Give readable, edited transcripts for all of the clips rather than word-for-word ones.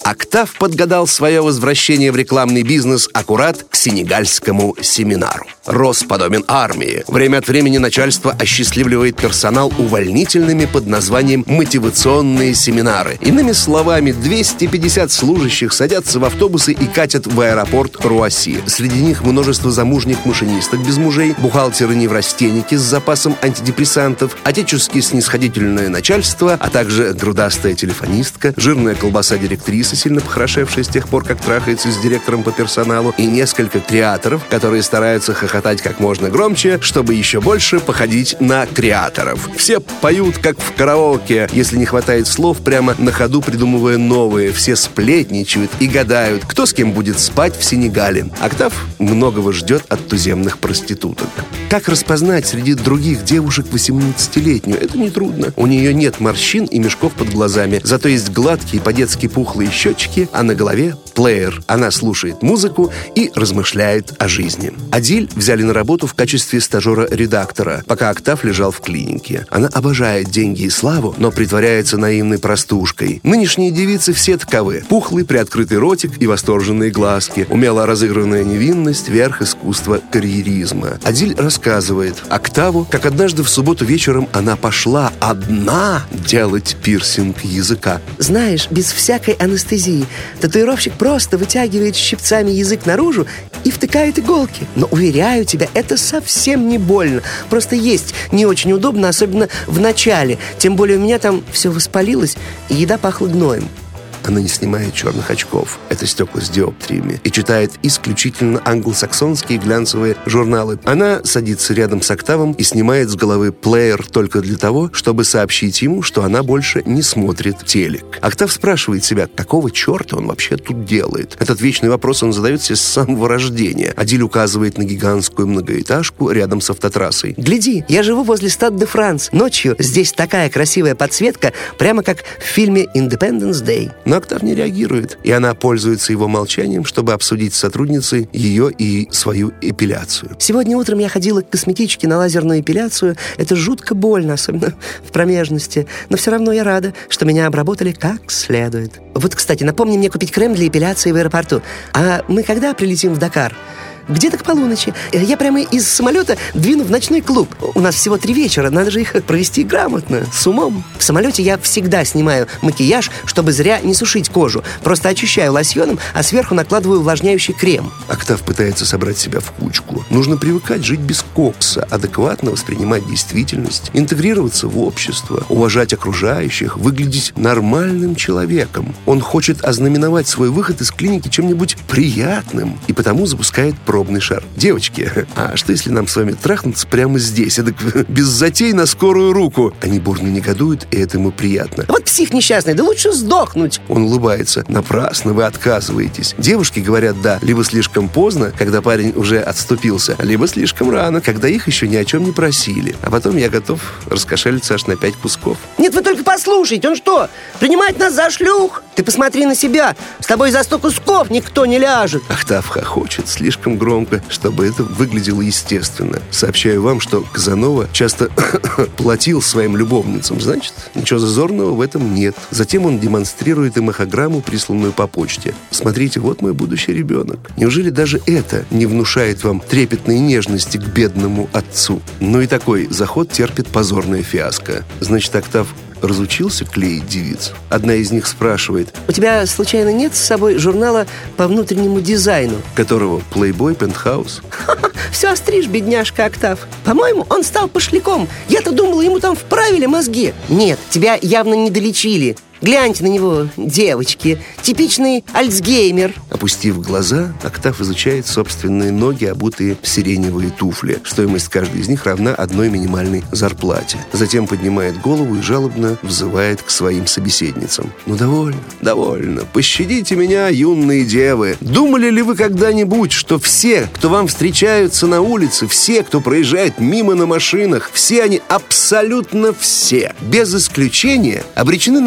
Октав подгадал свое возвращение в рекламный бизнес аккурат к сенегальскому семинару. Рос подобен армии. Время от времени начальство осчастливливает персонал увольнительными под названием «мотивационные семинары». Иными словами, 250 служащих садятся в автобусы и катят в аэропорт Руасси. Среди них множество замужних машинисток без мужей, бухгалтеры-неврастенники с запасом антидепрессантов, отечески снисходительное начальство, а также грудастая телефонистка, жирная колбаса-директриса, сильно похорошевшая с тех пор, как трахается с директором по персоналу, и несколько креаторов, которые стараются хохотать как можно громче, чтобы еще больше походить на креаторов. Все поют, как в караоке, если не хватает слов, прямо на ходу придумывая новые. Все сплетничают и гадают, кто с кем будет спать в Сенегале. Октав многого ждет от туземных проституток. Как распознать среди других девушек 18-летнюю? Это нетрудно. У нее нет морщин и мешков под глазами, зато есть гладкие, по-детски пухлые щечки, а на голове плеер. Она слушает музыку и размышляет о жизни. Адиль взяли на работу в качестве стажера-редактора, пока Октав лежал в клинике. Она обожает деньги и славу, но притворяется наивной простушкой. Нынешние девицы все таковы. Пухлый приоткрытый ротик и восторженные глазки, умело разыгранная невинность, верх искусства карьеризма. Адиль рассказывает Октаву, как однажды в субботу вечером она пошла одна делать пирсинг языка. Знаешь, без всякой анестезии татуировщик просто вытягивает щипцами язык наружу и втыкает иголки. Но, уверяю тебя, это совсем не больно. Просто есть не очень удобно, особенно в начале. Тем более у меня там все воспалилось, и еда пахла гноем. Она не снимает черных очков, это стекла с диоптриями, и читает исключительно англосаксонские глянцевые журналы. Она садится рядом с Октавом и снимает с головы плеер только для того, чтобы сообщить ему, что она больше не смотрит телек. Октав спрашивает себя, какого черта он вообще тут делает. Этот вечный вопрос он задает себе с самого рождения. Адиль указывает на гигантскую многоэтажку рядом с автотрассой. Гляди, я живу возле Стад де Франс. Ночью здесь такая красивая подсветка, прямо как в фильме «Independence Day». Но Октав не реагирует, и она пользуется его молчанием, чтобы обсудить с сотрудницей ее и свою эпиляцию. Сегодня утром я ходила к косметичке на лазерную эпиляцию. Это жутко больно, особенно в промежности. Но все равно я рада, что меня обработали как следует. Вот, кстати, напомни мне купить крем для эпиляции в аэропорту. А мы когда прилетим в Дакар? Где-то к полуночи. Я прямо из самолета двину в ночной клуб. У нас всего 3 вечера, надо же их провести грамотно, с умом. В самолете я всегда снимаю макияж, чтобы зря не сушить кожу. Просто очищаю лосьоном, а сверху накладываю увлажняющий крем. Октав пытается собрать себя в кучку. Нужно привыкать жить без кокса, адекватно воспринимать действительность, интегрироваться в общество, уважать окружающих, выглядеть нормальным человеком. Он хочет ознаменовать свой выход из клиники чем-нибудь приятным, и потому запускает пробный шар. Девочки, а что если нам с вами трахнуться прямо здесь, без затей на скорую руку? Они бурно негодуют, и это ему приятно. Вот псих несчастный, да лучше сдохнуть. Он улыбается. Напрасно вы отказываетесь. Девушки говорят «да» либо слишком поздно, когда парень уже отступился, либо слишком рано, когда их еще ни о чем не просили. А потом я готов раскошелиться аж на 5 кусков. Нет, вы только послушайте, он что, принимает нас за шлюх? Ты посмотри на себя, с тобой за 100 кусков никто не ляжет. Октав хохочет слишком громко, чтобы это выглядело естественно. Сообщаю вам, что Казанова часто платил своим любовницам. Значит, ничего зазорного в этом нет. Затем он демонстрирует им эхограмму, присланную по почте. Смотрите, вот мой будущий ребенок. Неужели даже это не внушает вам трепетной нежности к бедному отцу? Но и такой заход терпит позорное фиаско. Значит, Октав разучился клеить девиц. Одна из них спрашивает: у тебя, случайно, нет с собой журнала по внутреннему дизайну? Которого? Playboy, Penthouse? Все остришь, бедняжка Октав. По-моему, он стал пошляком. Я-то думала, ему там вправили мозги. Нет, тебя явно не долечили. Гляньте на него, девочки. Типичный альцгеймер. Опустив глаза, Октав изучает собственные ноги, обутые в сиреневые туфли. Стоимость каждой из них равна одной минимальной зарплате. Затем поднимает голову и жалобно взывает к своим собеседницам. Ну, довольно, довольно. Пощадите меня, юные девы. Думали ли вы когда-нибудь, что все, кто вам встречаются на улице, все, кто проезжает мимо на машинах, все они, абсолютно все, без исключения, обречены на смерть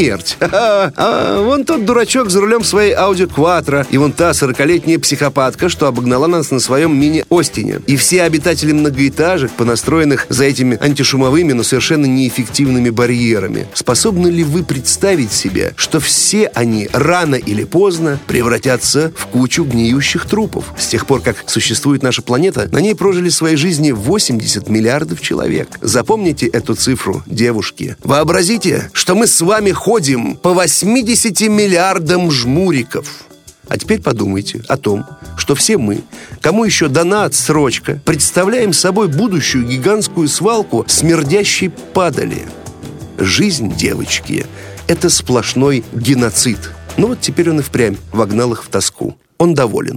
смерть. А вон тот дурачок за рулем своей Audi Quattro, и вон та 40-летняя психопатка, что обогнала нас на своем мини-Остине. И все обитатели многоэтажек, понастроенных за этими антишумовыми, но совершенно неэффективными барьерами. Способны ли вы представить себе, что все они рано или поздно превратятся в кучу гниющих трупов? С тех пор, как существует наша планета, на ней прожили свои жизни 80 миллиардов человек. Запомните эту цифру, девушки. Вообразите, что мы с вами ходим по 80 миллиардам жмуриков. А теперь подумайте о том, что все мы, кому еще дана отсрочка, представляем собой будущую гигантскую свалку смердящей падали. Жизнь, девочки, это сплошной геноцид. Ну вот теперь он и впрямь вогнал их в тоску. Он доволен.